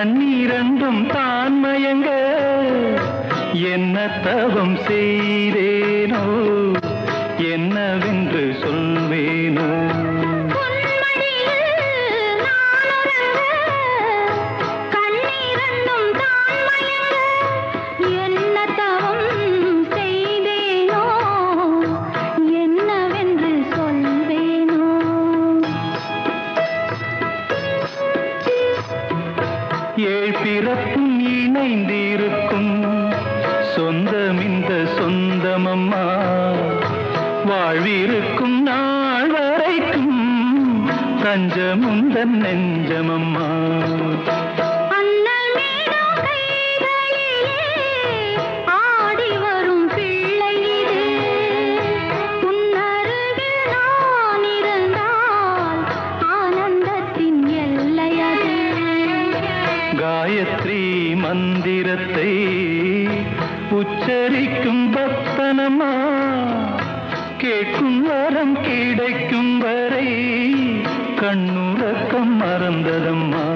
கண்ணீரண்டும் தான் மயங்க என்ன தவம் செய்தேனோ என்னவென்று சொல்வேனோ ஏழ் பிறப்பும் இணைந்திருக்கும் சொந்தம் இந்த சொந்தமம்மா வாழ்விருக்கும் நாள் வரைக்கும் தஞ்சமுந்தன் நெஞ்சமம்மா காயத்ரி மந்திரத்தை உச்சரிக்கும் பக்தனம்மா கேட்கும் வரம் கிடைக்கும் வரை கண்ணுறக்கம் மறந்ததம்மா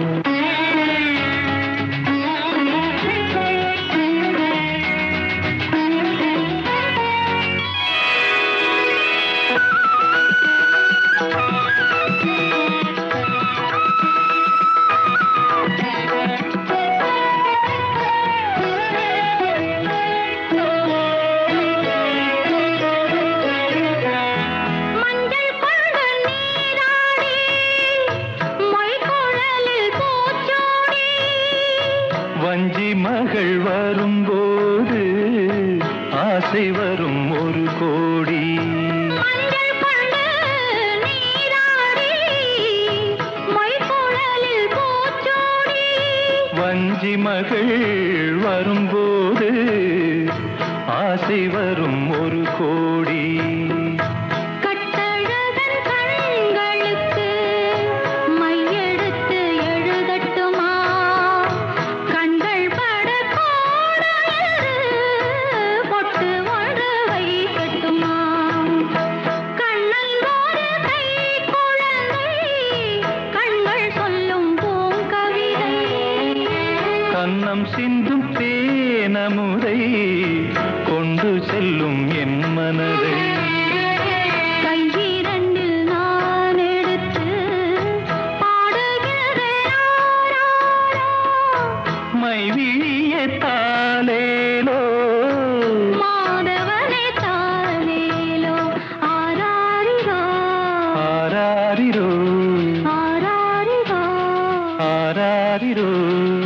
வஞ்சி மகள் வரும்போது ஆசை வரும் ஒரு கோடி வஞ்சி மகள் வரும்போது ஆசை வரும் ஒரு கோடி கன்னம் சிந்தும் தேனமுதை கொண்டு செல்லும் என் மனதை கையிரண்டில் நான் எடுத்து பாடுகிறேன் மைவிழிய தாலேலோ மாதவனே தாலேலோ ஆராரிரோ ஆராரிரோ ஆராரிரோ ஆராரிரோ